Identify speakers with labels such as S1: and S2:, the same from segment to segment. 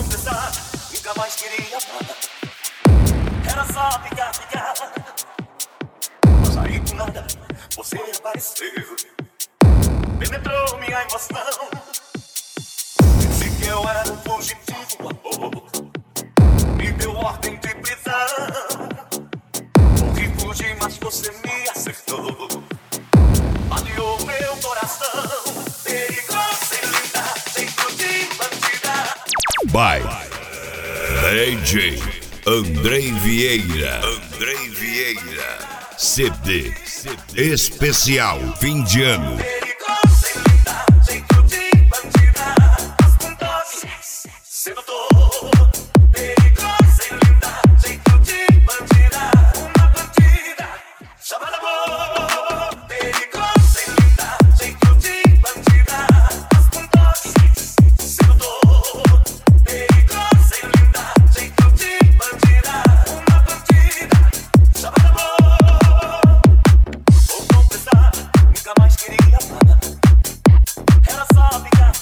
S1: confessar, nunca mais queria amar. Era só ficar. Mas aí do nada, você apareceu. Penetrou minha emoção. Disse que eu era um fugitivo amor. Me deu ordem de prisão. Corri, fugi, mas você me acertou. Baleou meu coração. Perigosa e linda, jeito de bandida.
S2: By DJ Andrei Vieira. CD especial fim de ano.
S1: Perigosa e linda, jeito de bandida. Mas com toque sedutor. Perigosa e linda, jeito de bandida. Uma bandida chamada amor. Perigosa e linda, jeito de bandida. Mas com toque sedutor. Perigosa e linda, jeito de bandida. Uma bandida chamada amor. Vou confessar, nunca mais queria amar. Era só ficar.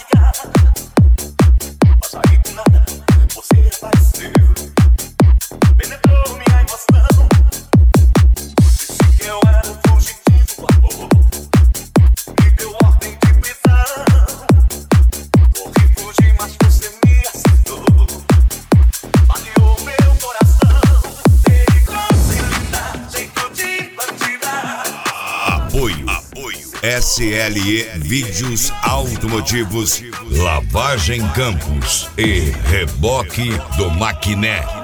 S1: Mas aí do nada, você apareceu. Penetrou minha emoção. Disse que eu era um fugitivo amor. Me deu ordem de prisão. Corri, fugi, mas você me acertou. Baleou meu coração. Perigosa e linda, jeito de bandida.
S2: Apoio SLE Vídeos Automotivos, Lavagem Campos e Reboque do Maquiné.